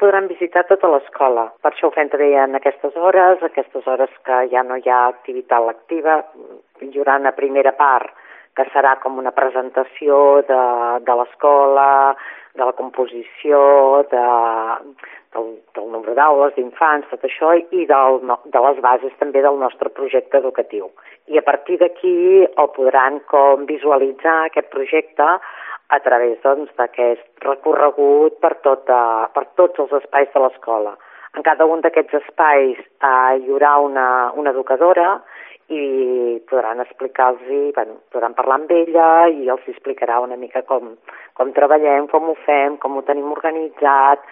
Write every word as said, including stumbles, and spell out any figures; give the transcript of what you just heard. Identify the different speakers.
Speaker 1: podran visitar tota l'escola. Per això ho fem també en aquestes hores, aquestes hores que ja no hi ha activitat lectiva. Hi haurà una primera part que serà com una presentació de, de l'escola, de la composició, de, del, del nombre d'aules, d'infants, tot això, i del, de les bases també del nostre projecte educatiu. I a partir d'aquí el podran com visualitzar aquest projecte a través doncs, d'aquest recorregut per, tota, per tots els espais de l'escola. En cada un d'aquests espais eh, hi haurà una, una educadora i podran explicar-los, bueno, podran parlar amb ella i els explicarà una mica com, com treballem, com ho fem, com ho tenim organitzat.